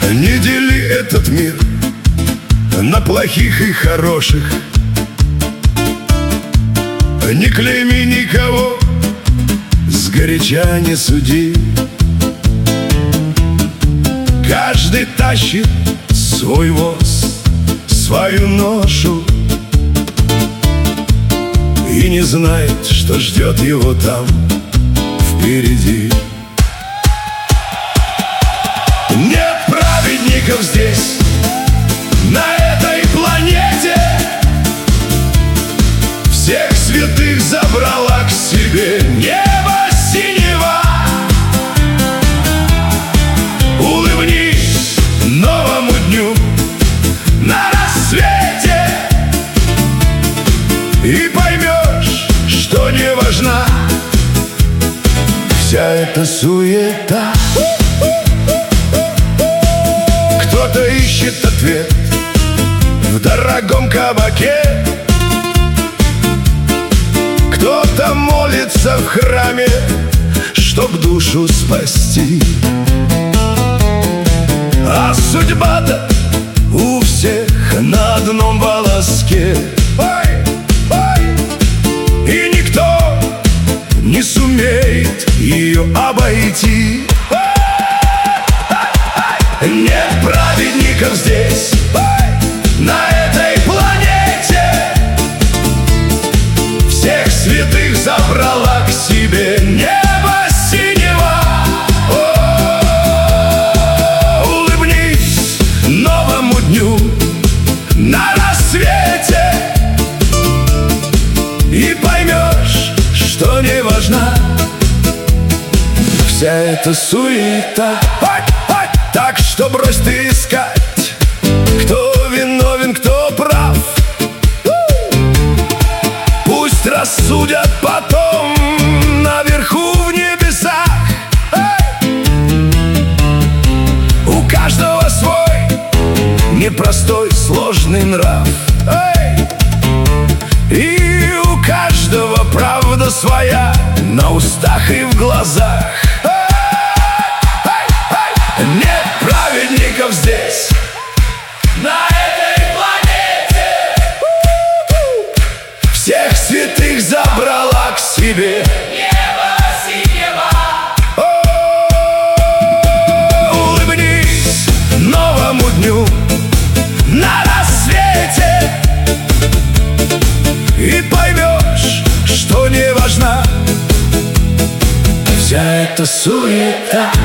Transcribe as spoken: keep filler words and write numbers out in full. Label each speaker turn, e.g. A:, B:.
A: Не дели этот мир на плохих и хороших, не клейми никого, сгоряча не суди. Каждый тащит свой воз, свою ношу, и не знает, что ждет его там впереди. Нет праведников здесь, на этой планете. Всех святых забрала к себе небо синего. Улыбнись новому дню на рассвете, и поймешь, что не важна вся эта суета. Кто-то ищет ответ в дорогом кабаке, кто-то молится в храме, чтоб душу спасти. А судьба-то у всех на одном волоске. Ой, ой. И никто не сумеет ее обойти. Нет праведников здесь, на этой планете. Всех святых забрала к себе небо синего. О, улыбнись новому дню на рассвете, и поймешь, что не важна вся эта суета. Так что брось ты искать, кто виновен, кто прав. Пусть рассудят потом наверху в небесах. У каждого свой непростой, сложный нрав. И у каждого правда своя на устах и в глазах. Нет праведников здесь, на этой планете. Всех святых забрала к себе небо синего. О, улыбнись новому дню на рассвете, и поймешь, что не важна вся эта суета.